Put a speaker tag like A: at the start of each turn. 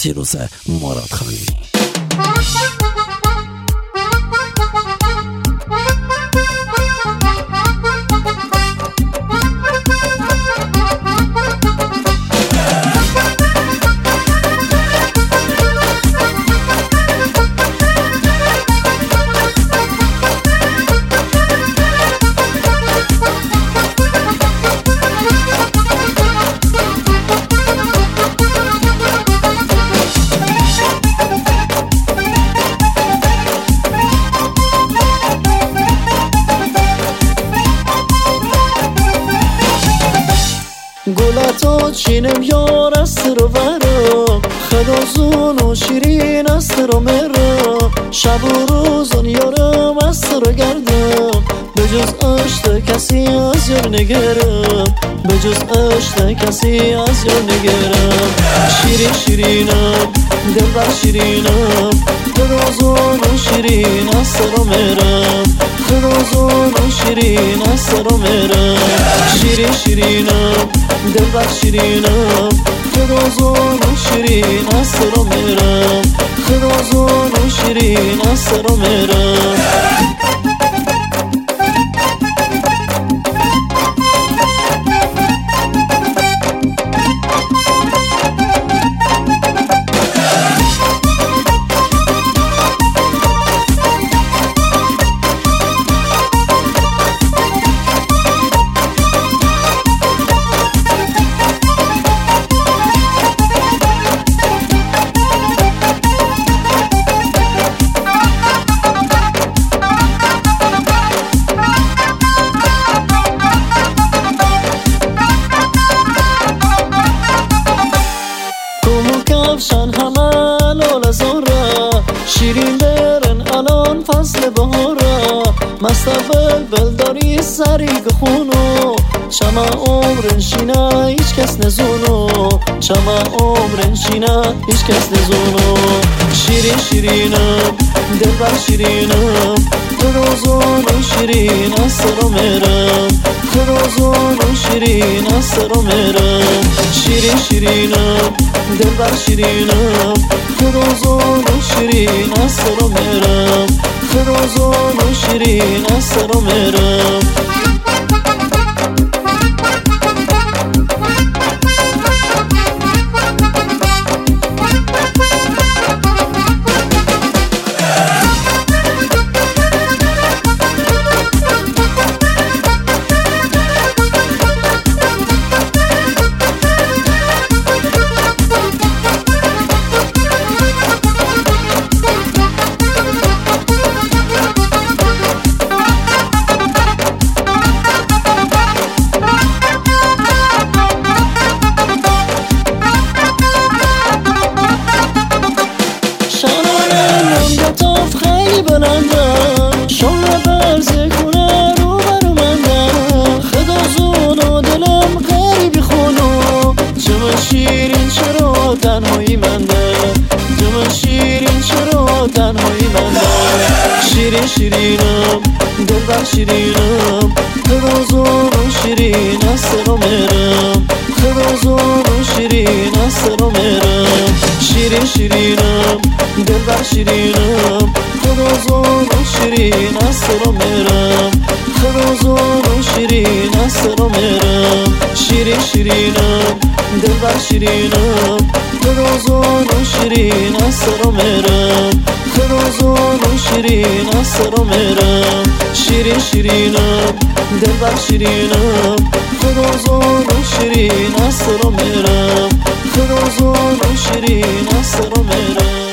A: فیروز مرادخانی.
B: گلتو چینم یار است رو برم خدازون و شیرین است رو مرم شب و روزون یارم است رو گردم بجز عشق کسی از یار نگرم بجز عشق کسی از یار نگرم شیرین شیرینم دلبر شیرینم خدازون و شیرین است رو مرم خدازون و شیرین است رو مرم شیرین شیرینم دلبر شیرینم خدازون و شیرین است رو میرم خدازون و شیرین است رو میرم کفشن همه لال زوره شیرین برن الان فصل بهاره مست بلبل داری سری خونو چما عمرن شینه هیچ کس نزونو چما عمرن شینه هیچ کس نزونو شیرین شیرینم دلبر شیرینم خدازون و شیرین است رو میرم خدازون و شیرین است رو میرم شیرین شیرینم دلبر شیرینم خدازون و شیرین است رو میرم خدازون و شیرین است رو میرم لطاف خیلی بلندم شما برزه کنه رو برو مندم خدازون و دلم غریبی خونو جمع شیرین چرا تنهایی مندم جمع شیرین چرا تنهایی مندم شیرین شیرینم دلبر شیرینم خدازون و شیرین است رو میرم خدازون و شیرین است رو میرم شیرین شیرینم دلبر شیرینم خدازون و شیرین است رو میرم خدازون و شیرین است رو میرم شیرین شیرینم دلبر شیرینم خدازون و شیرین است رو میرم خدازون و شیرین است رو میرم شیرین شیرینم دلبر شیرینم خدازون و شیرین است رو میرم خدازون و شیرین است رو میرم